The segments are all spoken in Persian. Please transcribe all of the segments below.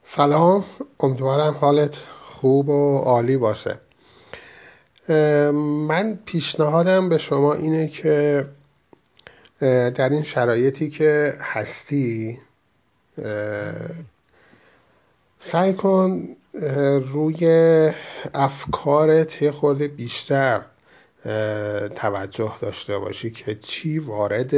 سلام، امیدوارم حالت خوب و عالی باشه. من پیشنهادم به شما اینه که در این شرایطی که هستی سعی کن روی افکارت یه خورده بیشتر توجه داشته باشی که چی وارد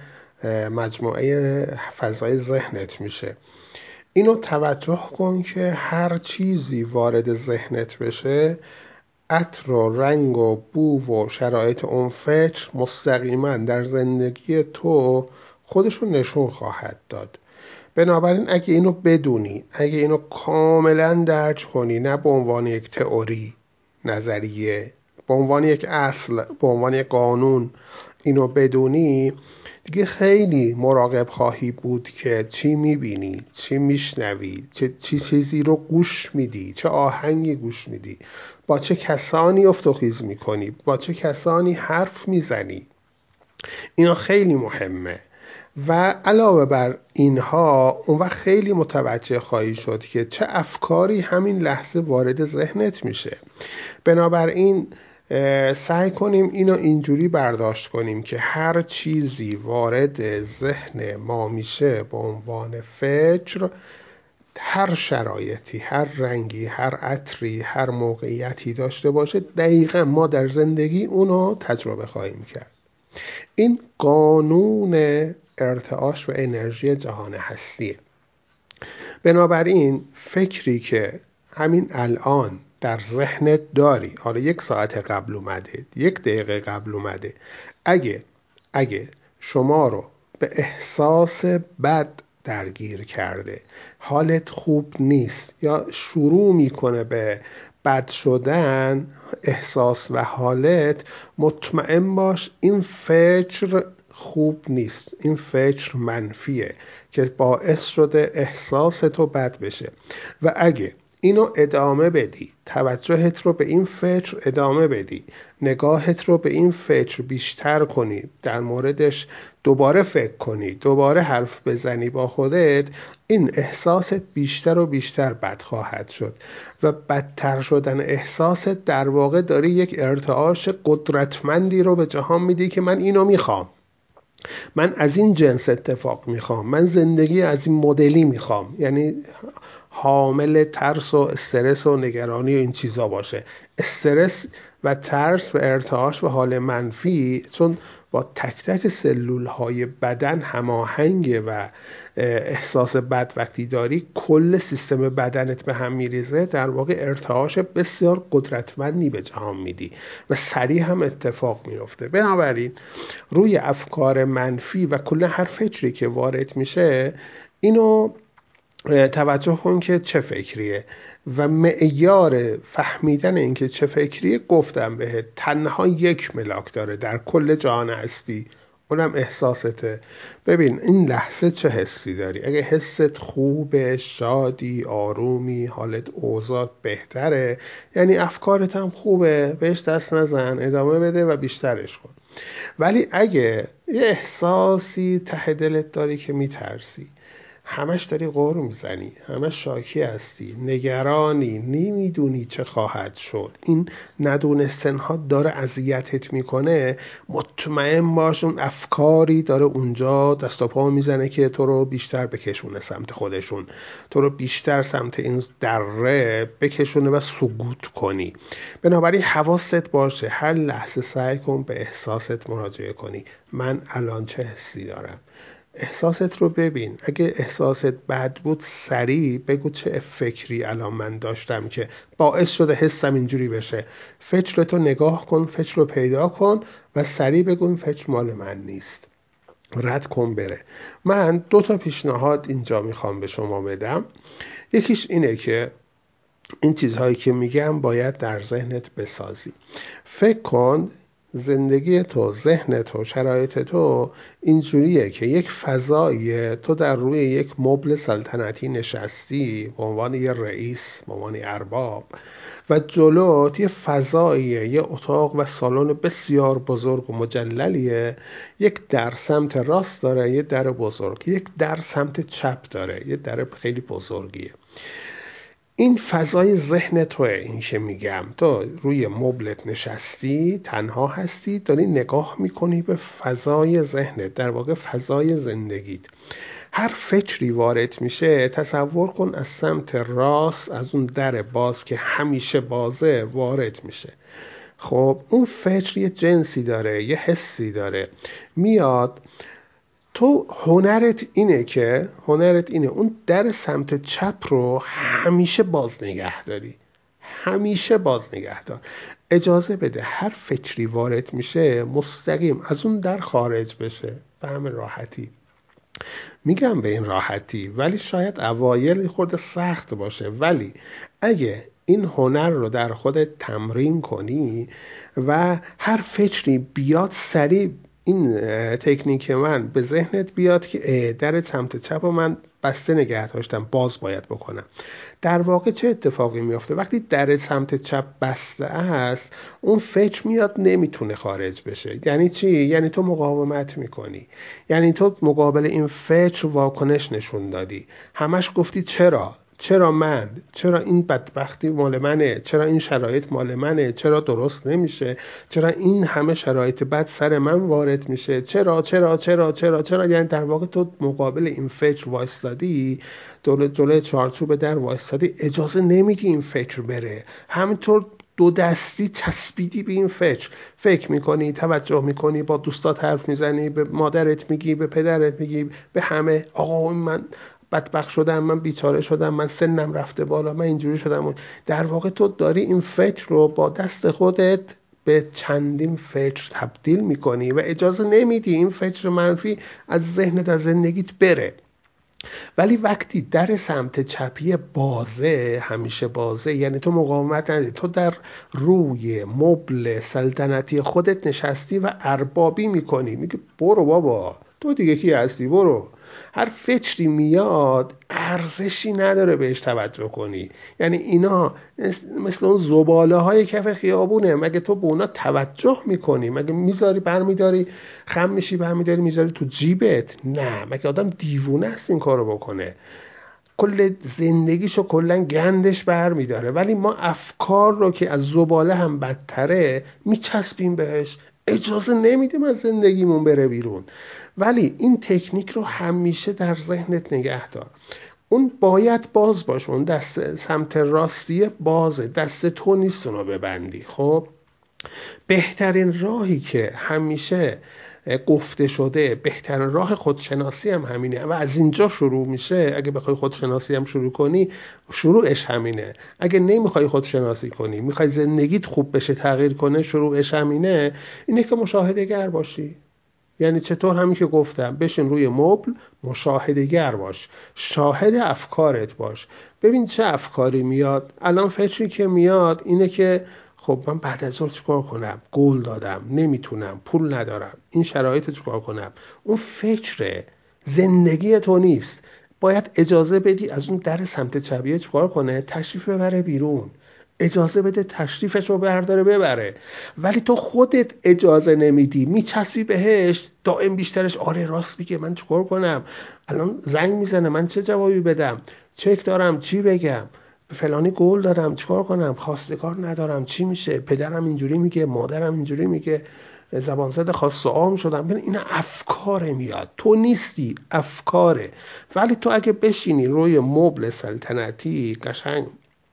مجموعه فضای ذهنت میشه. اینو توجه کن که هر چیزی وارد ذهنت بشه، عطر و رنگ و بو و شرایط اون فکر مستقیما در زندگی تو خودشون نشون خواهد داد. بنابراین اگه اینو بدونی، اگه اینو کاملا درک کنی، نه به عنوان یک تئوری نظریه، به عنوان یک اصل، به عنوان یک قانون اینو بدونی، دیگه خیلی مراقب خواهی بود که چی میبینی، چی میشنوی، چی چیزی رو گوش میدی، چه آهنگی گوش میدی، با چه کسانی افت و خیز میکنی، با چه کسانی حرف میزنی. اینا خیلی مهمه و علاوه بر اینها اون وقت خیلی متوجه خواهی شد که چه افکاری همین لحظه وارد ذهنت میشه. بنابراین سعی کنیم اینو اینجوری برداشت کنیم که هر چیزی وارد ذهن ما میشه به عنوان فکر، هر شرایطی، هر رنگی، هر عطری، هر موقعیتی داشته باشه، دقیقا ما در زندگی اونو تجربه خواهیم کرد. این قانون ارتعاش و انرژی جهان هستیه. بنابراین فکری که همین الان در ذهنت داری، حالا 1 ساعت قبل اومده، 1 دقیقه قبل اومده، اگه شما رو به احساس بد درگیر کرده، حالت خوب نیست یا شروع میکنه به بد شدن احساس و حالت، مطمئن باش این فکر خوب نیست، این فکر منفیه که باعث شده احساس تو بد بشه. و اگه اینو ادامه بدی، توجهت رو به این فکر ادامه بدی، نگاهت رو به این فکر بیشتر کنی، در موردش دوباره فکر کنی، دوباره حرف بزنی با خودت، این احساست بیشتر و بیشتر بد خواهد شد و بدتر شدن احساست در واقع داری یک ارتعاش قدرتمندی رو به جهان میدی که من اینو میخوام، من از این جنس اتفاق میخوام، من زندگی از این مدلی میخوام. یعنی حامل ترس و استرس و نگرانی و این چیزا باشه. استرس و ترس و ارتعاش و حال منفی چون با تک تک سلول های بدن هماهنگه و احساس بد وقتی داری کل سیستم بدنت به هم میریزه، در واقع ارتعاش بسیار قدرتمندی به جهان میدی و سریع هم اتفاق میفته. بنابراین روی افکار منفی و کل هر فکری که وارد میشه اینو توجه کن که چه فکریه و معیار فهمیدن اینکه چه فکریه گفتم بهت تنها 1 ملاک داره در کل جهان هستی، اونم احساسته. ببین این لحظه چه حسی داری، اگه حست خوبه، شادی، آرومی، حالت اوضاع بهتره، یعنی افکارت هم خوبه، بهش دست نزن، ادامه بده و بیشترش کن. ولی اگه یه احساسی ته دلت داری که میترسی، همش داری غر میزنی، همش شاکی هستی، نگرانی، نمیدونی چه خواهد شد، این ندونستنها داره اذیتت میکنه، مطمئن باش اون افکاری داره اونجا دست و پا میزنه که تو رو بیشتر بکشونه سمت خودشون، تو رو بیشتر سمت این دره بکشونه و سقوط کنی. بنابراین حواست باشه، هر لحظه سعی کن به احساست مراجعه کنی. من الان چه حسی دارم؟ احساست رو ببین. اگه احساست بد بود سریع بگو چه فکری الان من داشتم که باعث شده حسم اینجوری بشه. فکرتو نگاه کن، فکر رو پیدا کن و سریع بگو این فکر مال من نیست، رد کن بره. من 2 تا پیشنهاد اینجا میخوام به شما بدم. یکیش اینه که این چیزهایی که میگم باید در ذهنت بسازی. فکر کن زندگی تو، ذهن تو، شرایط تو اینجوریه که یک فضاییه، تو در روی یک مبل سلطنتی نشستی به عنوان یه رئیس، به عنوان ارباب، و جلوت یه فضاییه، یه اتاق و سالن بسیار بزرگ و مجللیه. یک در سمت راست داره، یه در بزرگ، یک در سمت چپ داره، یه در خیلی بزرگیه. این فضای ذهن توه. این که میگم تو روی مبلت نشستی، تنها هستی، داری نگاه میکنی به فضای ذهنت، در واقع فضای زندگیت. هر فکری وارد میشه، تصور کن از سمت راست، از اون در باز که همیشه بازه وارد میشه. خب اون فکر یه جنسی داره، یه حسی داره، میاد. تو هنرت اینه اون در سمت چپ رو همیشه باز نگه داری. همیشه باز نگه دار. اجازه بده هر فکری وارد میشه مستقیم از اون در خارج بشه به همین راحتی. میگم به این راحتی، ولی شاید اوایل خورده سخت باشه، ولی اگه این هنر رو در خودت تمرین کنی و هر فکری بیاد سریع، این تکنیک من به ذهنت بیاد که در سمت چپ رو من بسته نگه داشتم، باز باید بکنم. در واقع چه اتفاقی میفته وقتی در سمت چپ بسته است؟ اون فکر میاد نمیتونه خارج بشه. یعنی چی؟ یعنی تو مقاومت میکنی، یعنی تو مقابل این فکر واکنش نشون دادی، همش گفتی چرا من، چرا این بدبختی مال منه، چرا این شرایط مال منه، چرا درست نمیشه، چرا این همه شرایط بد سر من وارد میشه، چرا. یعنی در واقع تو مقابل این فکر وایستادی، جلوی چارچوب در وایستادی، اجازه نمیدی این فکر بره. همینطور دو دستی چسبیدی به این فکر میکنی، توجه میکنی، با دوستات حرف میزنی، به مادرت میگی، به پدرت میگی، به همه، آقا من بدبخت شدم، من بیچاره شدم، من سنم رفته بالا، من اینجوری شدم. در واقع تو داری این فکر رو با دست خودت به چندین فکر تبدیل میکنی و اجازه نمیدی این فکر منفی از ذهنت، از زندگیت بره. ولی وقتی در سمت چپی بازه، همیشه بازه، یعنی تو مقاومت نداری، تو در روی مبل سلطنتی خودت نشستی و اربابی میکنی، میگی برو بابا، تو دیگه کی هستی، برو. هر فکری میاد ارزشی نداره بهش توجه کنی. یعنی اینا مثل اون زباله های کف خیابونه، مگه تو به اونا توجه میکنی؟ مگه میذاری برمیداری، خم میشی برمیداری میذاری تو جیبت؟ نه، مگه آدم دیوونه است این کارو بکنه؟ کل زندگیشو کلا گندش برمیداره. ولی ما افکار رو که از زباله هم بدتره میچسبیم بهش، اجازه نمیدیم از زندگیمون بره بیرون. ولی این تکنیک رو همیشه در ذهنت نگه دار. اون باید باز باشه، اون دست سمت راستیه بازه، دست تو نیست اونو ببندی. خب بهترین راهی که همیشه گفته شده، بهترین راه خودشناسی هم همینه و از اینجا شروع میشه. اگه بخوای خودشناسی هم شروع کنی، شروعش همینه. اگه نمیخوای خودشناسی کنی، میخوای زندگیت خوب بشه، تغییر کنه، شروعش همینه. اینه که مشاهده گر باشی. یعنی چطور؟ همین که گفتم، بشین روی مبل، مشاهده گر باش، شاهد افکارت باش، ببین چه افکاری میاد. الان فکری که میاد اینه که خب من بعد از ظهر چیکار کنم، گول دادم، نمیتونم، پول ندارم، این شرایط چیکار کنم. اون فکر زندگی تو نیست. باید اجازه بدی از اون در سمت چپیه چیکار کنه، تشریف ببره بیرون. اجازه بده تشریفش رو برداره ببره. ولی تو خودت اجازه نمیدی، میچسبی بهش، دائم بیشترش آره راست میگه، من چیکار کنم، الان زنگ میزنه، من چه جوابی بدم، چک دارم چی بگم، به فلانی قول دادم چیکار کنم، خواستگار ندارم چی میشه، پدرم اینجوری میگه، مادرم اینجوری میگه، زبان زد خاص و عام شدم. این افکار میاد، تو نیستی، افکاره. ولی تو اگه بشینی روی مبل سلطنتی قشنگ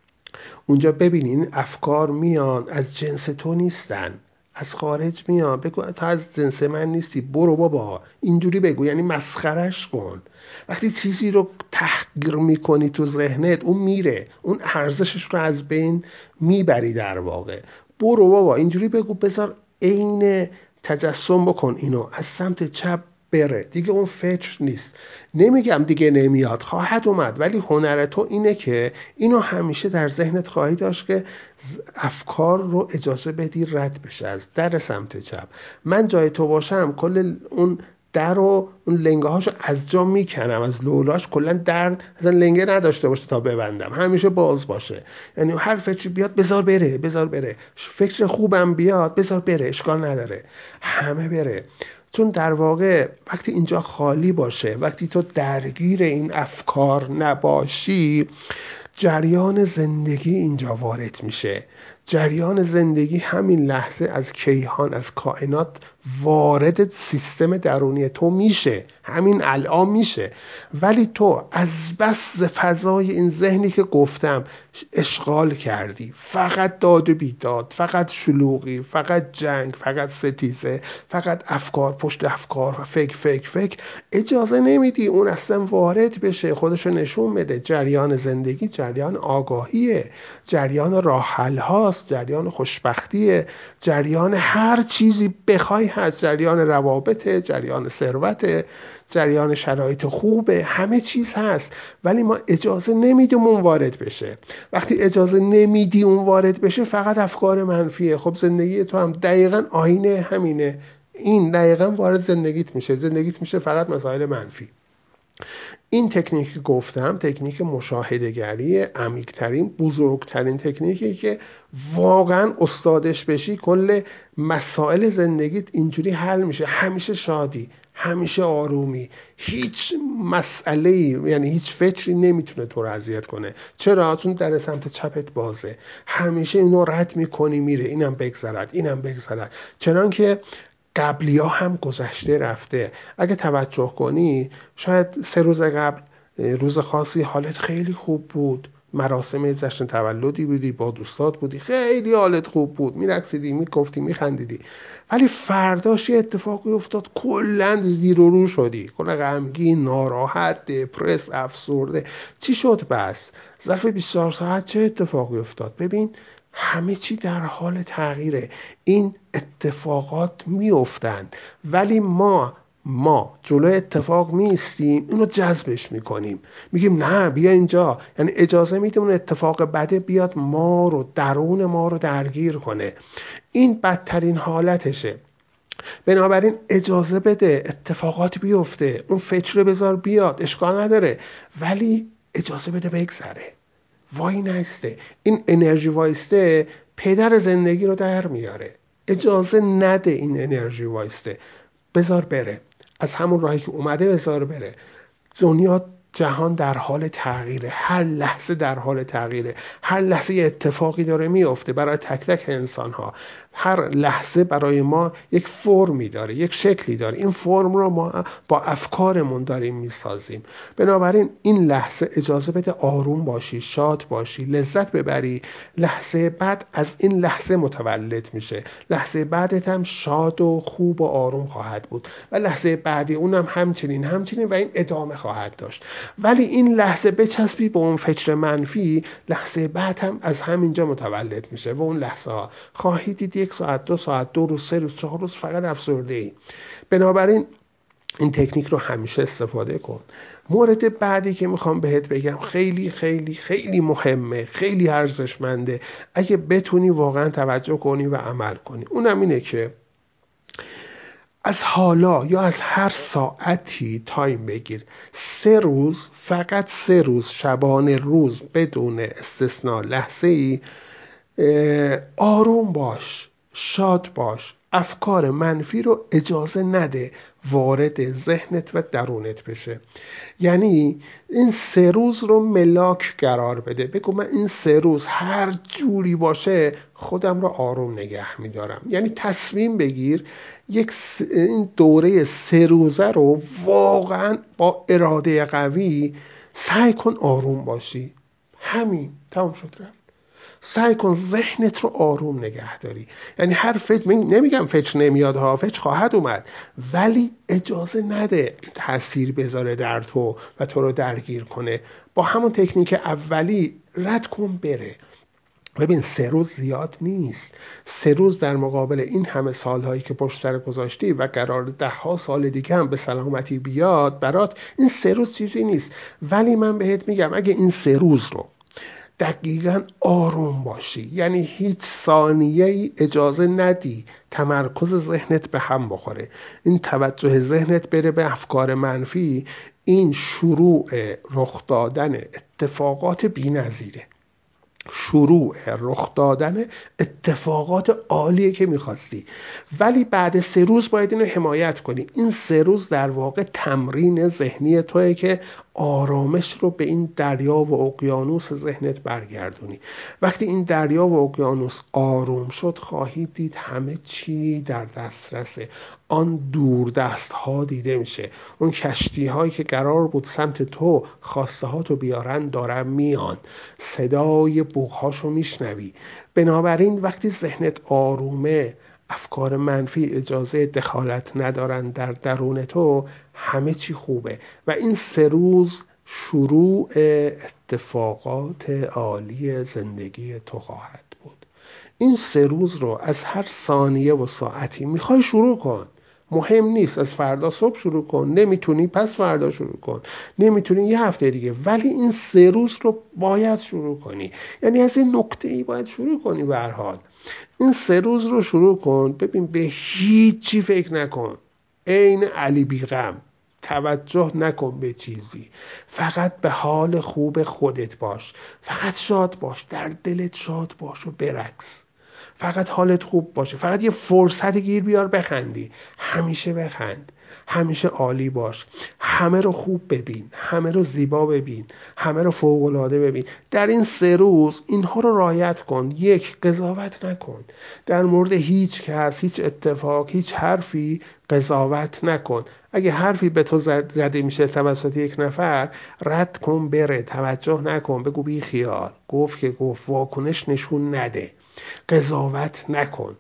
اونجا ببینی این افکار میان، از جنس تو نیستن، از خارج میان، بگو تو از جنس من نیستی، برو بابا، اینجوری بگو، یعنی مسخرش کن. وقتی چیزی رو تحقیر میکنی تو ذهنت، اون میره، اون ارزشش رو از بین میبری. در واقع برو بابا، اینجوری بگو، بذار عین تجسم بکن اینو، از سمت چپ بره، دیگه اون فکر نیست. نمیگم دیگه نمیاد، خواهد اومد، ولی هنر تو اینه که اینو همیشه در ذهنت خواهی داشت که افکار رو اجازه بدی رد بشه از در سمت چپ. من جای تو باشم کل اون در و اون لنگه هاشو از جا میکنم، از لولاش کلا در اصلا لنگه نداشته باشه تا ببندم، همیشه باز باشه. یعنی هر فکری بیاد بذار بره، بذار بره، فکر خوبم بیاد بذار بره، اشکال نداره، همه بره. چون در واقع وقتی اینجا خالی باشه، وقتی تو درگیر این افکار نباشی، جریان زندگی اینجا وارد میشه. جریان زندگی همین لحظه از کیهان، از کائنات وارد سیستم درونی تو میشه، همین الان میشه. ولی تو از بس فضای این ذهنی که گفتم اشغال کردی، فقط داد و بیداد، فقط شلوغی، فقط جنگ، فقط ستیزه، فقط افکار پشت افکار، فکر، اجازه نمیدی اون اصلا وارد بشه، خودشو نشون بده. جریان زندگی جریان آگاهیه، جریان راه حل هاست، جریان خوشبختیه، جریان هر چیزی بخوای هست، جریان روابطه، جریان ثروته، جریان شرایط خوبه، همه چیز هست. ولی ما اجازه نمیدیم اون وارد بشه. وقتی اجازه نمیدی اون وارد بشه فقط افکار منفیه. خب زندگی تو هم دقیقاً آینه همینه، این دقیقاً وارد زندگیت میشه. زندگیت میشه فقط مسائل منفی. این تکنیک که گفتم تکنیک مشاهده‌گری عمیق‌ترین، بزرگترین تکنیکی که واقعا استادش بشی کل مسائل زندگیت اینجوری حل میشه. همیشه شادی، همیشه آرومی، هیچ مسئله، یعنی هیچ فکری نمیتونه تو رو اذیت کنه. چرا؟ چون در سمت چپت بازه، همیشه اینو رد میکنی میره، اینم بگذرد، اینم بگذرد. چنانکه قبلی ها هم گذشته رفته. اگه توجه کنی شاید 3 روز قبل روز خاصی حالت خیلی خوب بود، مراسم جشن تولدی بودی، با دوستات بودی، خیلی حالت خوب بود، میرقصیدی، میگفتی، میخندیدی. ولی فرداش یه اتفاقی افتاد، کلاً زیر و رو شدی، کلاً غمگین، ناراحت، دپرس، افسرده. چی شد بس؟ ظرف 24 ساعت چه اتفاقی افتاد؟ ببین همه چی در حال تغییره. این اتفاقات میافتند ولی ما جلوی اتفاق میستیم، اینو جذبش میکنیم، میگیم نه بیا اینجا، یعنی اجازه میدیم اون اتفاق بده بیاد ما رو، درون ما رو درگیر کنه. این بدترین حالتشه. بنابراین اجازه بده اتفاقات بیفته، اون فکر بذار بیاد، اشکال نداره، ولی اجازه بده بگذره. وای نسته. این انرژی وایسته پدر زندگی رو در میاره. اجازه نده این انرژی وایسته، بذار بره، از همون راهی که اومده بذار بره. دنیا، جهان در حال تغییره، هر لحظه در حال تغییره، هر لحظه یه اتفاقی داره میفته برای تک تک انسان ها. هر لحظه برای ما یک فرمی داره، یک شکلی داره. این فرم رو ما با افکارمون داریم میسازیم. بنابراین این لحظه اجازه بده آروم باشی، شاد باشی، لذت ببری. لحظه بعد از این لحظه متولد میشه، لحظه بعدت هم شاد و خوب و آروم خواهد بود و لحظه بعدی اونم همچنین و این ادامه خواهد داشت. ولی این لحظه بچسبی به اون فکر منفی، لحظه بعد هم از همینجا متولد میشه و اون لحظه ها خواهی دید 1 ساعت، 2 ساعت، 2 روز، 3 روز، 4 روز فقط افسرده ای. بنابراین این تکنیک رو همیشه استفاده کن. مورد بعدی که میخوام بهت بگم خیلی خیلی خیلی مهمه، خیلی ارزشمنده، اگه بتونی واقعا توجه کنی و عمل کنی، اونم اینه که از حالا یا از هر ساعتی تایم بگیر، 3 روز، فقط 3 روز شبانه روز بدون استثناء لحظه ای آروم باش، شاد باش، افکار منفی رو اجازه نده وارد ذهنت و درونت بشه. یعنی این 3 روز رو ملاک قرار بده، بگو من این 3 روز هر جوری باشه خودم رو آروم نگه میدارم. یعنی تصمیم بگیر این دوره 3 روزه رو واقعا با اراده قوی سعی کن آروم باشی. همین، تمام شد رفت. سعی کن ذهنت رو آروم نگه داری. یعنی هر فکر، نمیگم فکر نمیاد ها، فکر خواهد اومد، ولی اجازه نده تأثیر بذاره در تو و تو رو درگیر کنه. با همون تکنیک اولی رد کن بره. ببین 3 روز زیاد نیست. 3 روز در مقابل این همه سالهایی که پشت سر گذاشتی و قرار 10 سال دیگه هم به سلامتی بیاد برات، این 3 روز چیزی نیست. ولی من بهت میگم اگه این 3 روز رو دقیقاً آروم باشی، یعنی هیچ ثانیه‌ای اجازه ندی تمرکز ذهنت به هم بخوره، این توجه ذهنت بره به افکار منفی، این شروع رخ دادن اتفاقات بی‌نظیره، شروع رخ دادن اتفاقات عالیه که میخواستی. ولی بعد 3 روز باید اینو حمایت کنی. این 3 روز در واقع تمرین ذهنی توئه که آرامش رو به این دریا و اقیانوس ذهنت برگردونی. وقتی این دریا و اقیانوس آروم شد خواهید دید همه چی در دسترسه. آن دور دست ها دیده میشه، اون کشتی هایی که قرار بود سمت تو خواسته ها تو بیارن دارن میان، صدای بوق هاشو میشنوی. بنابراین وقتی ذهنت آرومه، افکار منفی اجازه دخالت ندارن در درون تو، همه چی خوبه. و این 3 روز شروع اتفاقات عالی زندگی تو خواهد بود. این 3 روز رو از هر ثانیه و ساعتی میخوای شروع کن، مهم نیست، از فردا صبح شروع کن، نمیتونی پس فردا شروع کن، نمیتونی یه هفته دیگه، ولی این 3 روز رو باید شروع کنی. یعنی از این نکته ای باید شروع کنی. به هر حال این 3 روز رو شروع کن. ببین به هیچی فکر نکن، عین علی بیغم، توجه نکن به چیزی، فقط به حال خوب خودت باش، فقط شاد باش، در دلت شاد باش و برقص، فقط حالت خوب باشه، فقط یه فرصت گیر بیار بخندی، همیشه بخند، همیشه عالی باش، همه رو خوب ببین، همه رو زیبا ببین، همه رو فوق‌العاده ببین. در این 3 روز اینها رو رعایت کن. 1 قضاوت نکن در مورد هیچ کس، هیچ اتفاق، هیچ حرفی قضاوت نکن. اگه حرفی به تو زده میشه توسط یک نفر، رد کن بره، توجه نکن، بگو بی خیال، گفت که گفت، واکنش نشون نده، قضاوت نکن،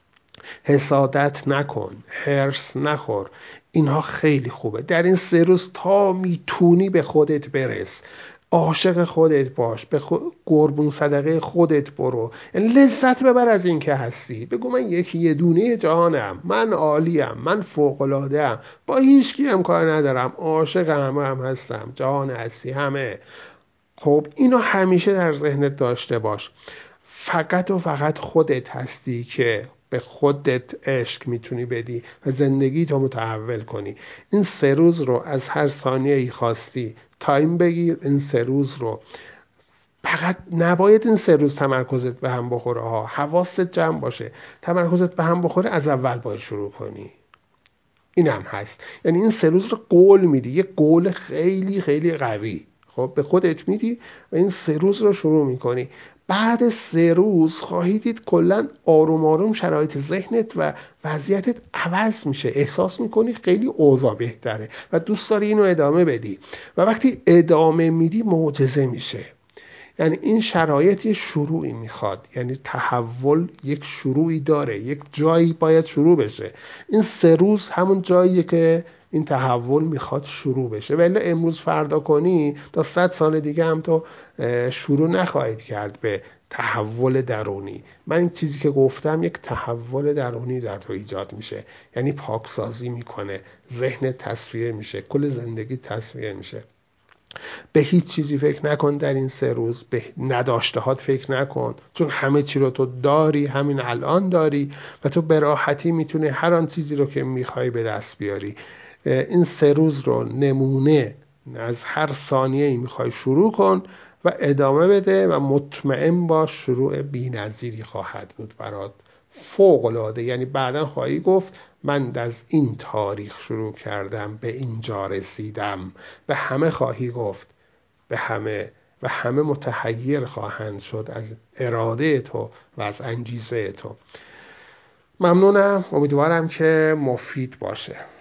حسادت نکن، حرص نخور. اینها خیلی خوبه. در این 3 روز تا میتونی به خودت برس، عاشق خودت باش، به قربون صدقه خودت برو، یعنی لذت ببر از این که هستی. بگو من یه دونه جهانم، من عالیم، من فوق‌العاده‌ام، با هیچ کی هم کار ندارم، عاشق همه هم هستم، جهان هستی همه. خب اینو همیشه در ذهنت داشته باش. فقط و فقط خودت هستی که به خودت عشق میتونی بدی و زندگی تو متحول کنی. این 3 روز رو از هر ثانیه ای خواستی تایم بگیر. این 3 روز رو فقط نباید این 3 روز تمرکزت به هم بخوره ها، حواست جمع باشه. تمرکزت به هم بخوره از اول باید شروع کنی. این هم هست. یعنی این 3 روز رو قول میدی، یه قول خیلی خیلی قوی خب به خودت میدی و این 3 روز رو شروع میکنی. بعد 3 روز خواهید دید کلا آروم آروم شرایط ذهنت و وضعیتت عوض میشه، احساس میکنی خیلی اوضاع بهتره و دوست داری اینو ادامه بدی و وقتی ادامه میدی معجزه میشه. یعنی این شرایط یه شروعی میخواد، یعنی تحول یک شروعی داره، یک جایی باید شروع بشه. این 3 روز همون جاییه که این تحول میخواد شروع بشه. ولی امروز فردا کنی تا 100 سال دیگه هم تو شروع نخواهید کرد به تحول درونی. من این چیزی که گفتم یک تحول درونی در تو ایجاد میشه، یعنی پاکسازی میکنه، ذهن تصفیه میشه، کل زندگی تصفیه میشه. به هیچ چیزی فکر نکن در این 3 روز، به نداشتهات فکر نکن، چون همه چی رو تو داری، همین الان داری و تو به راحتی میتونی هر آن چیزی رو که میخوای به دست بیاری. این 3 روز رو نمونه از هر ثانیه‌ای میخوای شروع کن و ادامه بده و مطمئن باش شروع بی‌نظیری خواهد بود برات، فوق‌العاده. یعنی بعداً خواهی گفت من از این تاریخ شروع کردم به اینجا رسیدم. به همه خواهی گفت، به همه، و همه متحیر خواهند شد از اراده تو و از انگیزه تو. ممنونم، امیدوارم که مفید باشه.